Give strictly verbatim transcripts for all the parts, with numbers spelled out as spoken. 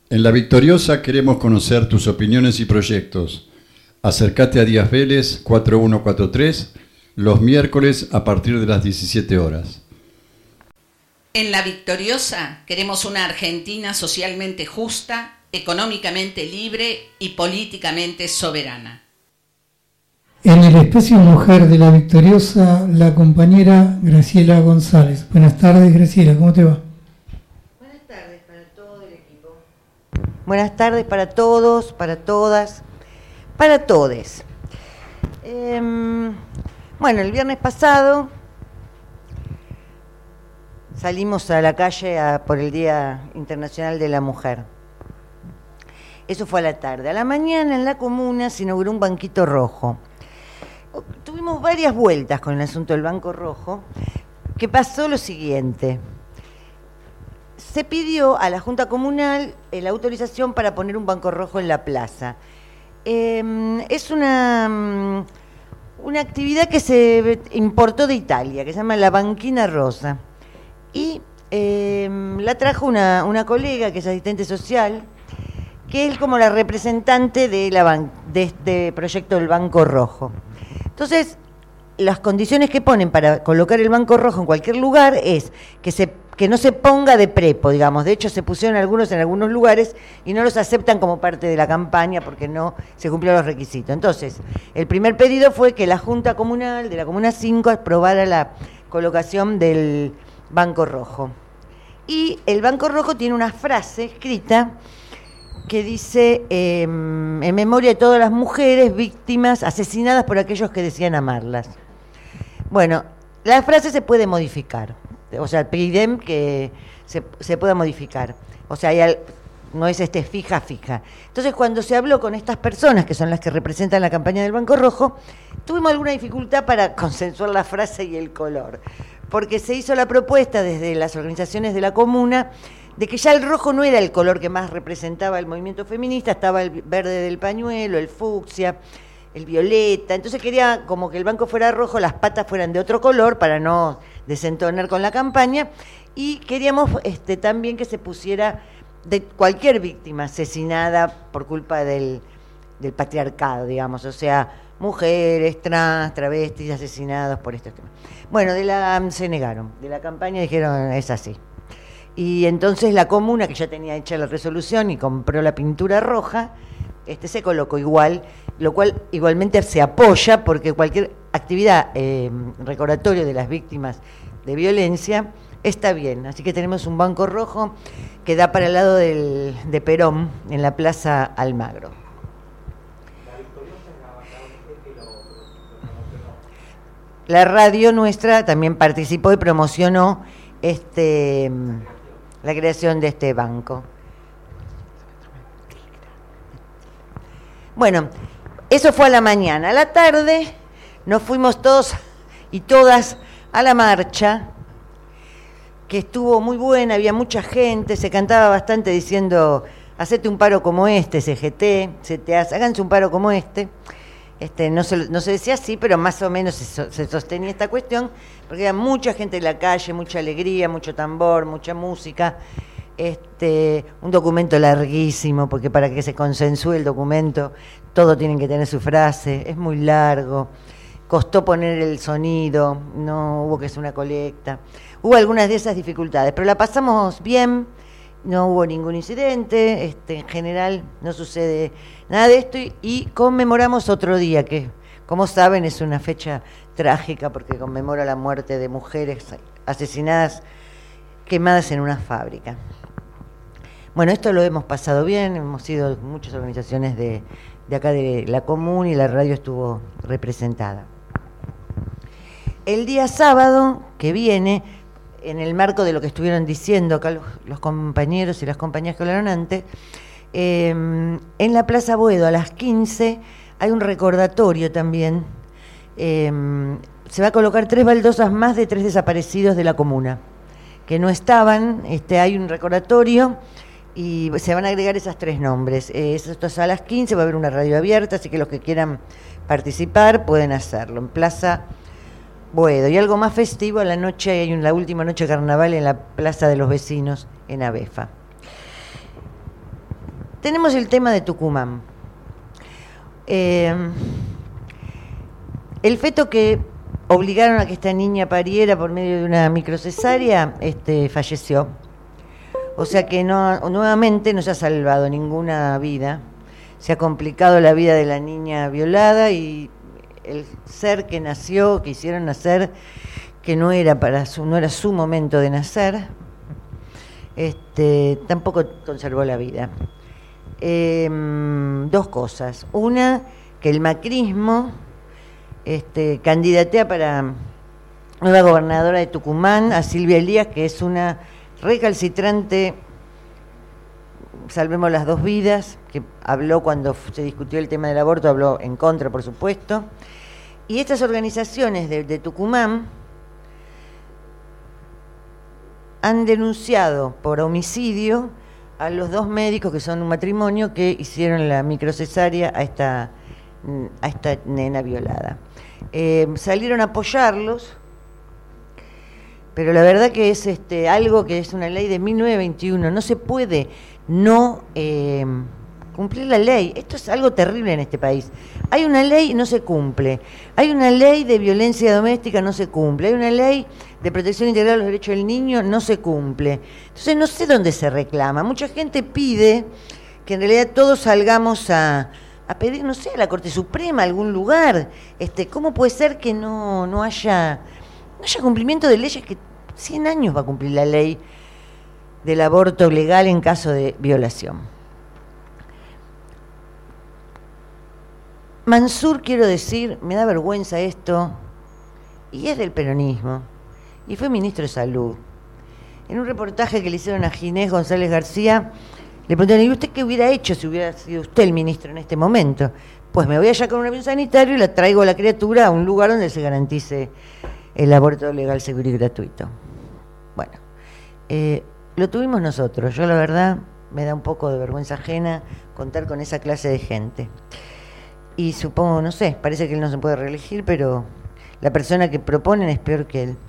En La Victoriosa queremos conocer tus opiniones y proyectos. Acércate a Díaz Vélez cuatro uno cuatro tres los miércoles a partir de las diecisiete horas. En La Victoriosa queremos una Argentina socialmente justa, económicamente libre y políticamente soberana. En el espacio Mujer de La Victoriosa, la compañera Graciela González. Buenas tardes, Graciela, ¿cómo te va? Buenas tardes para todo el equipo. Buenas tardes para todos, para todas, para todes. Eh, bueno, el viernes pasado salimos a la calle a, por el Día Internacional de la Mujer. Eso fue a la tarde. A la mañana en la comuna se inauguró un banquito rojo. Tuvimos varias vueltas con el asunto del Banco Rojo, que pasó lo siguiente. Se pidió a la Junta Comunal eh, la autorización para poner un banco rojo en la plaza. Eh, es una, una actividad que se importó de Italia, que se llama la Banchina Rosa. Y eh, la trajo una, una colega que es asistente social, que es como la representante de, la ban- de este proyecto del Banco Rojo. Entonces, las condiciones que ponen para colocar el banco rojo en cualquier lugar es que se que no se ponga de prepo, digamos. De hecho, se pusieron algunos en algunos lugares y no los aceptan como parte de la campaña porque no se cumplieron los requisitos. Entonces, el primer pedido fue que la Junta Comunal de la Comuna cinco aprobara la colocación del Banco Rojo. Y el Banco Rojo tiene una frase escrita que dice, eh, en memoria de todas las mujeres víctimas asesinadas por aquellos que decían amarlas. Bueno, la frase se puede modificar, o sea, piden que se, se pueda modificar, o sea, hay al, no es este fija, fija. Entonces, cuando se habló con estas personas, que son las que representan la campaña del Banco Rojo, tuvimos alguna dificultad para consensuar la frase y el color, porque se hizo la propuesta desde las organizaciones de la comuna de que ya el rojo no era el color que más representaba el movimiento feminista, estaba el verde del pañuelo, el fucsia, el violeta, entonces quería como que el banco fuera rojo, las patas fueran de otro color para no desentonar con la campaña, y queríamos este, también que se pusiera de cualquier víctima asesinada por culpa del, del patriarcado, digamos, o sea, mujeres, trans, travestis asesinados por estos temas. Bueno, de la se negaron, de la campaña dijeron es así. Y entonces la comuna, que ya tenía hecha la resolución y compró la pintura roja, este se colocó igual, lo cual igualmente se apoya porque cualquier actividad eh, recordatorio de las víctimas de violencia está bien. Así que tenemos un banco rojo que da para el lado del, de Perón, en la Plaza Almagro. La radio nuestra también participó y promocionó este... la creación de este banco. Bueno, eso fue a la mañana. A la tarde nos fuimos todos y todas a la marcha, que estuvo muy buena, había mucha gente, se cantaba bastante diciendo, hacete un paro como este, C G T, se te hace, háganse un paro como este. Este, no, se, no se decía así, pero más o menos se, se sostenía esta cuestión, porque había mucha gente en la calle, mucha alegría, mucho tambor, mucha música, este, un documento larguísimo, porque para que se consensúe el documento, todo tienen que tener su frase, es muy largo, costó poner el sonido, no hubo que hacer una colecta, hubo algunas de esas dificultades, pero la pasamos bien. No hubo ningún incidente, este, en general no sucede nada de esto y, y conmemoramos otro día que, como saben, es una fecha trágica porque conmemora la muerte de mujeres asesinadas, quemadas en una fábrica. Bueno, esto lo hemos pasado bien, hemos ido muchas organizaciones de, de acá de la comuna y la radio estuvo representada. El día sábado que viene, en el marco de lo que estuvieron diciendo acá los, los compañeros y las compañeras que hablaron antes, eh, en la Plaza Boedo a las quince hay un recordatorio también. Eh, se va a colocar tres baldosas más de tres desaparecidos de la comuna, que no estaban, este, hay un recordatorio y se van a agregar esos tres nombres. Eh, esto es a las quince, va a haber una radio abierta, así que los que quieran participar pueden hacerlo, en Plaza Boedo. Y algo más festivo, a la noche hay una, la última noche de carnaval en la Plaza de los Vecinos, en Abefa. tenemos el tema de Tucumán. Eh, el feto que obligaron a que esta niña pariera por medio de una microcesárea, este, falleció. O sea que no, nuevamente no se ha salvado ninguna vida. Se ha complicado la vida de la niña violada y el ser que nació, que hicieron nacer, que no era para su, no era su momento de nacer, este, tampoco conservó la vida. Eh, dos cosas. Una, que el macrismo este, candidatea para nueva gobernadora de Tucumán a Silvia Elías, que es una recalcitrante, salvemos las dos vidas, que habló cuando se discutió el tema del aborto, habló en contra, por supuesto. Y estas organizaciones de, de Tucumán han denunciado por homicidio a los dos médicos, que son un matrimonio, que hicieron la microcesárea a esta, a esta nena violada. Eh, salieron a apoyarlos, pero la verdad que es este, algo que es una ley de mil novecientos veintiuno, no se puede no eh, cumplir la ley. Esto es algo terrible en este país. Hay una ley y no se cumple. Hay una ley de violencia doméstica, no se cumple. Hay una ley de protección integral de los derechos del niño, no se cumple. Entonces no sé dónde se reclama. Mucha gente pide que en realidad todos salgamos a, a pedir, no sé, a la Corte Suprema, a algún lugar. Este, ¿cómo puede ser que no, no haya, no haya cumplimiento de leyes que cien años va a cumplir la ley del aborto legal en caso de violación? Mansur, quiero decir, me da vergüenza esto, y es del peronismo, y fue ministro de Salud. En un reportaje que le hicieron a Ginés González García, le preguntaron, ¿y usted qué hubiera hecho si hubiera sido usted el ministro en este momento? Pues me voy allá con un avión sanitario y la traigo a la criatura a un lugar donde se garantice el aborto legal, seguro y gratuito. Bueno, eh, lo tuvimos nosotros. Yo la verdad me da un poco de vergüenza ajena contar con esa clase de gente. Y supongo, no sé, parece que él no se puede reelegir, pero la persona que proponen es peor que él.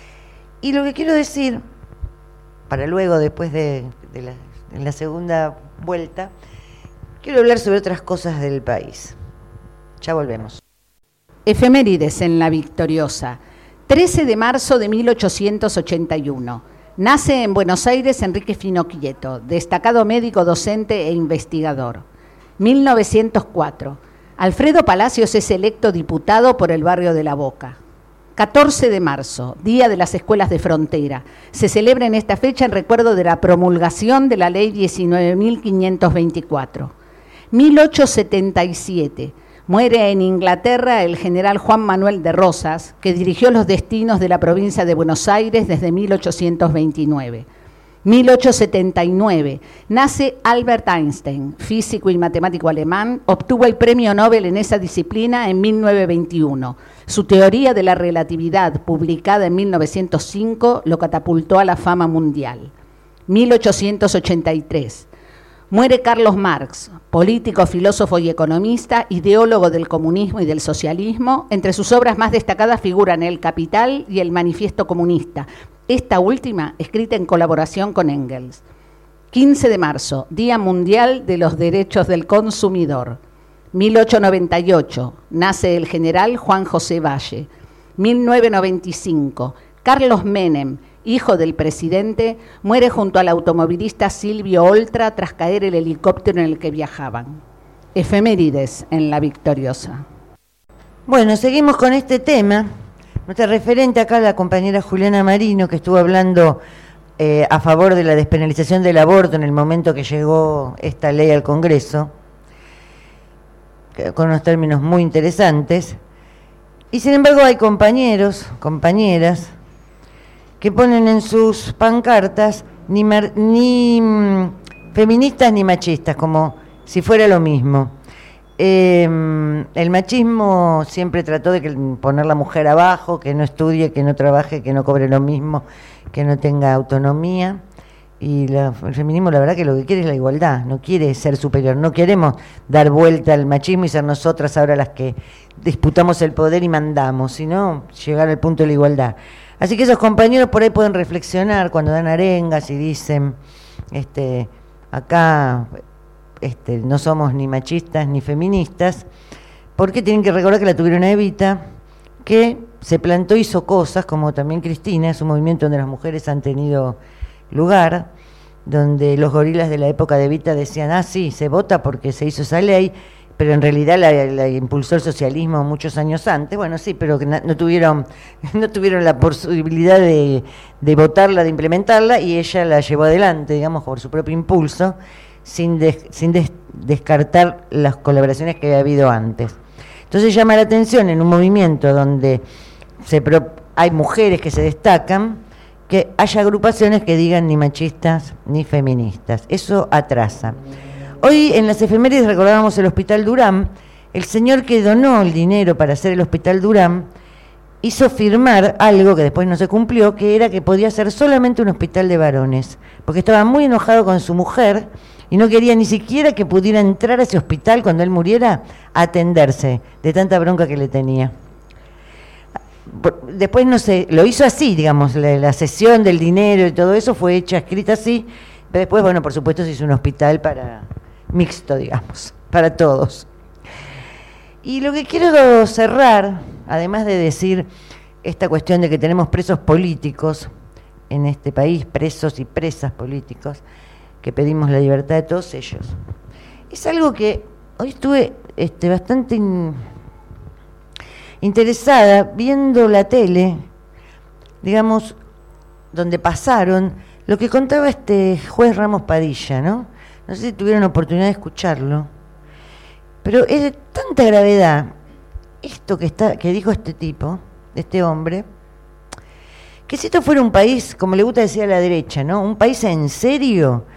Y lo que quiero decir, para luego, después de, de la, en la segunda vuelta, quiero hablar sobre otras cosas del país. Ya volvemos. Efemérides en La Victoriosa. trece de marzo de mil ochocientos ochenta y uno. Nace en Buenos Aires Enrique Finocchieto, destacado médico, docente e investigador. mil novecientos cuatro. Alfredo Palacios es electo diputado por el barrio de La Boca. catorce de marzo, Día de las Escuelas de Frontera. Se celebra en esta fecha en recuerdo de la promulgación de la Ley diecinueve mil quinientos veinticuatro. mil ochocientos setenta y siete. Muere en Inglaterra el general Juan Manuel de Rosas, que dirigió los destinos de la provincia de Buenos Aires desde mil ochocientos veintinueve. mil ochocientos setenta y nueve. Nace Albert Einstein, físico y matemático alemán, obtuvo el premio Nobel en esa disciplina en mil novecientos veintiuno. Su teoría de la relatividad, publicada en mil novecientos cinco, lo catapultó a la fama mundial. mil ochocientos ochenta y tres. Muere Carlos Marx, político, filósofo y economista, ideólogo del comunismo y del socialismo. Entre sus obras más destacadas figuran El Capital y El Manifiesto Comunista, esta última escrita en colaboración con Engels. quince de marzo, Día Mundial de los Derechos del Consumidor. mil ochocientos noventa y ocho, nace el general Juan José Valle. mil novecientos noventa y cinco, Carlos Menem, hijo del presidente, muere junto al automovilista Silvio Oltra tras caer el helicóptero en el que viajaban. Efemérides en La Victoriosa. Bueno, seguimos con este tema. Nuestra referente acá, la compañera Juliana Marino, que estuvo hablando eh, a favor de la despenalización del aborto en el momento que llegó esta ley al Congreso, con unos términos muy interesantes. Y sin embargo hay compañeros, compañeras, que ponen en sus pancartas ni, mar, ni mm, feministas ni machistas, como si fuera lo mismo. Eh, el machismo siempre trató de que, poner la mujer abajo, que no estudie, que no trabaje, que no cobre lo mismo, que no tenga autonomía. Y la, el feminismo, la verdad que lo que quiere es la igualdad, no quiere ser superior. No queremos dar vuelta al machismo y ser nosotras ahora las que disputamos el poder y mandamos, sino llegar al punto de la igualdad. Así que esos compañeros por ahí pueden reflexionar cuando dan arengas y dicen, este, acá este, no somos ni machistas ni feministas, porque tienen que recordar que la tuvieron a Evita, que se plantó, hizo cosas, como también Cristina, es un movimiento donde las mujeres han tenido lugar, donde los gorilas de la época de Evita decían, ah, sí, se vota porque se hizo esa ley, pero en realidad la, la impulsó el socialismo muchos años antes. Bueno, sí, pero que no tuvieron no tuvieron la posibilidad de, de votarla, de implementarla, y ella la llevó adelante, digamos, por su propio impulso, sin, des, sin des, descartar las colaboraciones que había habido antes. Entonces llama la atención en un movimiento donde se pro, hay mujeres que se destacan, que haya agrupaciones que digan ni machistas ni feministas. Eso atrasa. Hoy en las efemérides recordábamos el Hospital Durán. El señor que donó el dinero para hacer el Hospital Durán hizo firmar algo que después no se cumplió, que era que podía ser solamente un hospital de varones, porque estaba muy enojado con su mujer y no quería ni siquiera que pudiera entrar a ese hospital cuando él muriera a atenderse, de tanta bronca que le tenía. Después no sé, lo hizo así, digamos, la, la cesión del dinero y todo eso fue hecha, escrita así, pero después, bueno, por supuesto se hizo un hospital para mixto, digamos, para todos. Y lo que quiero cerrar, además de decir esta cuestión de que tenemos presos políticos en este país, presos y presas políticos, que pedimos la libertad de todos ellos, es algo que hoy estuve este, bastante in, interesada viendo la tele, digamos, donde pasaron lo que contaba este juez Ramos Padilla, ¿no? No sé si tuvieron oportunidad de escucharlo, pero es de tanta gravedad esto que está, que dijo este tipo, este hombre, que si esto fuera un país, como le gusta decir a la derecha, ¿no? Un país en serio,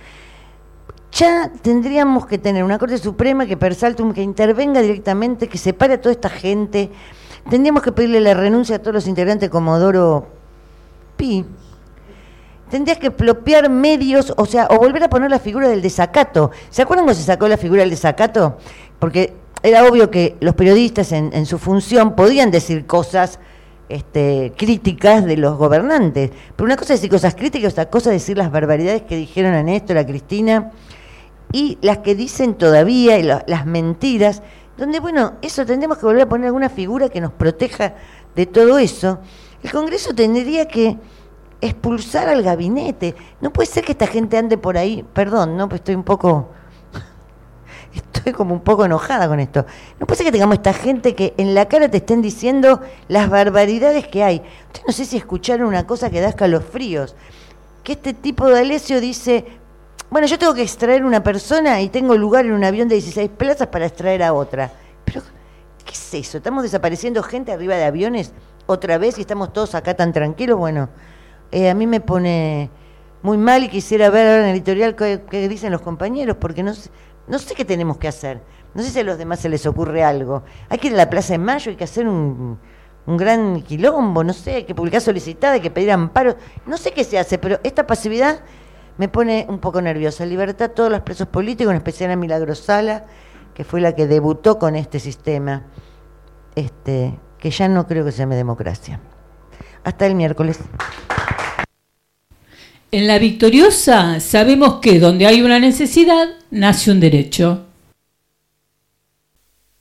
ya tendríamos que tener una Corte Suprema que per saltum, que intervenga directamente, que separe a toda esta gente. Tendríamos que pedirle la renuncia a todos los integrantes de Comodoro Pi. Tendrías que expropiar medios, o sea, o volver a poner la figura del desacato. ¿Se acuerdan cuando se sacó la figura del desacato? Porque era obvio que los periodistas en, en su función podían decir cosas este, críticas de los gobernantes. Pero una cosa es decir cosas críticas, otra cosa es decir las barbaridades que dijeron a Néstor, a Cristina, y las que dicen todavía, y lo, las mentiras, donde, bueno, eso tendremos que volver a poner alguna figura que nos proteja de todo eso. El Congreso tendría que expulsar al gabinete. No puede ser que esta gente ande por ahí, perdón, no, pues estoy un poco, estoy como un poco enojada con esto. No puede ser que tengamos esta gente que en la cara te estén diciendo las barbaridades que hay. Ustedes no sé si escucharon una cosa que da escalofríos, que este tipo de Alessio dice, bueno, yo tengo que extraer una persona y tengo lugar en un avión de dieciséis plazas para extraer a otra. Pero, ¿qué es eso? ¿Estamos desapareciendo gente arriba de aviones otra vez y estamos todos acá tan tranquilos? Bueno, Eh, a mí me pone muy mal y quisiera ver ahora en el editorial qué, qué dicen los compañeros, porque no sé, no sé qué tenemos que hacer. No sé si a los demás se les ocurre algo. Hay que ir a la Plaza de Mayo, hay que hacer un, un gran quilombo, no sé, hay que publicar solicitada, hay que pedir amparo. No sé qué se hace, pero esta pasividad me pone un poco nerviosa. Libertad a todos los presos políticos, en especial a Milagros Sala, que fue la que debutó con este sistema, este, que ya no creo que se llame democracia. Hasta el miércoles. En La Victoriosa sabemos que donde hay una necesidad, nace un derecho.